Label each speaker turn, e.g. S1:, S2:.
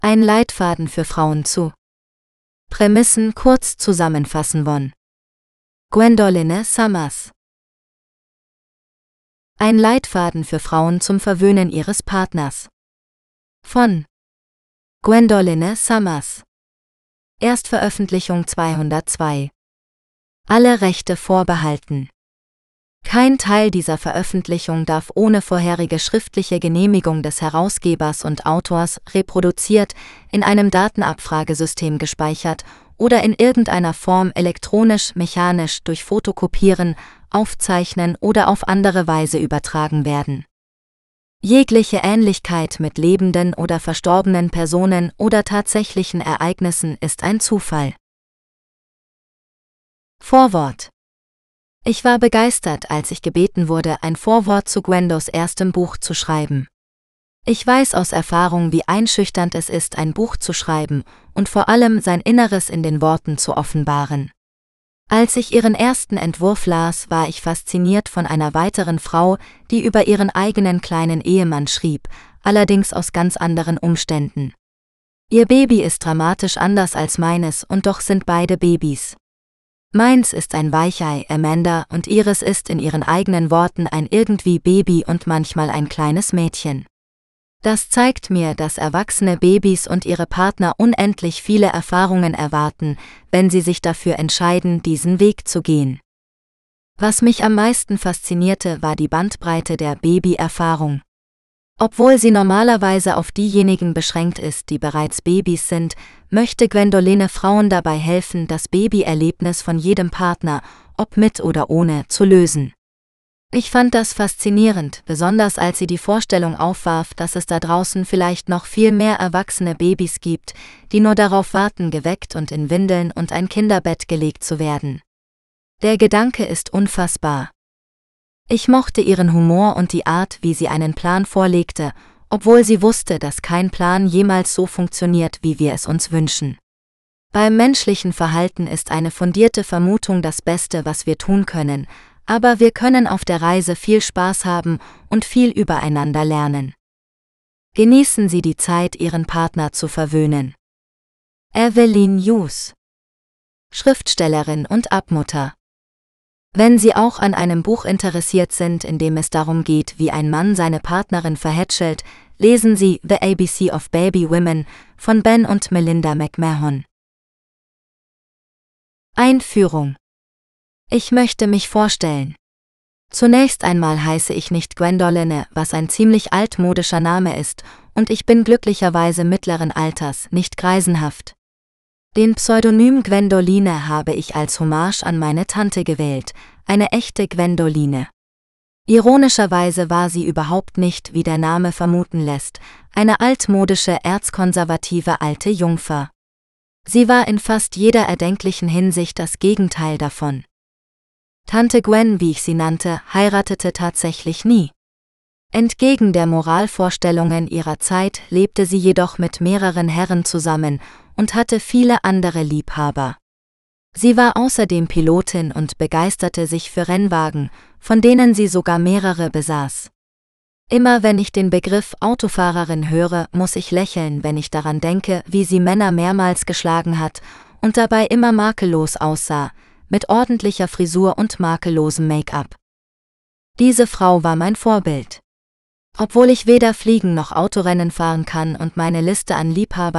S1: Ein Leitfaden für Frauen zu Prämissen kurz zusammenfassen von Gwendoline Summers. Ein Leitfaden für Frauen zum Verwöhnen ihres Partners. Von Gwendoline Summers. Erstveröffentlichung 202. Alle Rechte vorbehalten. Kein Teil dieser Veröffentlichung darf ohne vorherige schriftliche Genehmigung des Herausgebers und Autors reproduziert, in einem Datenabfragesystem gespeichert oder in irgendeiner Form elektronisch, mechanisch durch Fotokopieren, Aufzeichnen oder auf andere Weise übertragen werden. Jegliche Ähnlichkeit mit lebenden oder verstorbenen Personen oder tatsächlichen Ereignissen ist ein Zufall. Vorwort. Ich war begeistert, als ich gebeten wurde, ein Vorwort zu Gwendos erstem Buch zu schreiben. Ich weiß aus Erfahrung, wie einschüchternd es ist, ein Buch zu schreiben und vor allem sein Inneres in den Worten zu offenbaren. Als ich ihren ersten Entwurf las, war ich fasziniert von einer weiteren Frau, die über ihren eigenen kleinen Ehemann schrieb, allerdings aus ganz anderen Umständen. Ihr Baby ist dramatisch anders als meines und doch sind beide Babys. Meins ist ein Weichei, Amanda, und ihres ist in ihren eigenen Worten ein irgendwie Baby und manchmal ein kleines Mädchen. Das zeigt mir, dass erwachsene Babys und ihre Partner unendlich viele Erfahrungen erwarten, wenn sie sich dafür entscheiden, diesen Weg zu gehen. Was mich am meisten faszinierte, war die Bandbreite der Babyerfahrung. Obwohl sie normalerweise auf diejenigen beschränkt ist, die bereits Babys sind, möchte Gwendoline Frauen dabei helfen, das Babyerlebnis von jedem Partner, ob mit oder ohne, zu lösen. Ich fand das faszinierend, besonders als sie die Vorstellung aufwarf, dass es da draußen vielleicht noch viel mehr erwachsene Babys gibt, die nur darauf warten, geweckt und in Windeln und ein Kinderbett gelegt zu werden. Der Gedanke ist unfassbar. Ich mochte ihren Humor und die Art, wie sie einen Plan vorlegte, obwohl sie wusste, dass kein Plan jemals so funktioniert, wie wir es uns wünschen. Beim menschlichen Verhalten ist eine fundierte Vermutung das Beste, was wir tun können, aber wir können auf der Reise viel Spaß haben und viel übereinander lernen. Genießen Sie die Zeit, Ihren Partner zu verwöhnen. Evelyn Hughes, Schriftstellerin und Abmutter. Wenn Sie auch an einem Buch interessiert sind, in dem es darum geht, wie ein Mann seine Partnerin verhätschelt, lesen Sie The ABC of Baby Women von Ben und Melinda McMahon. Einführung. Ich möchte mich vorstellen. Zunächst einmal heiße ich nicht Gwendoline, was ein ziemlich altmodischer Name ist, und ich bin glücklicherweise mittleren Alters, nicht greisenhaft. Den Pseudonym Gwendoline habe ich als Hommage an meine Tante gewählt, eine echte Gwendoline. Ironischerweise war sie überhaupt nicht, wie der Name vermuten lässt, eine altmodische, erzkonservative alte Jungfer. Sie war in fast jeder erdenklichen Hinsicht das Gegenteil davon. Tante Gwen, wie ich sie nannte, heiratete tatsächlich nie. Entgegen der Moralvorstellungen ihrer Zeit lebte sie jedoch mit mehreren Herren zusammen und hatte viele andere Liebhaber. Sie war außerdem Pilotin und begeisterte sich für Rennwagen, von denen sie sogar mehrere besaß. Immer wenn ich den Begriff Autofahrerin höre, muss ich lächeln, wenn ich daran denke, wie sie Männer mehrmals geschlagen hat und dabei immer makellos aussah, mit ordentlicher Frisur und makellosem Make-up. Diese Frau war mein Vorbild. Obwohl ich weder fliegen noch Autorennen fahren kann und meine Liste an Liebhabern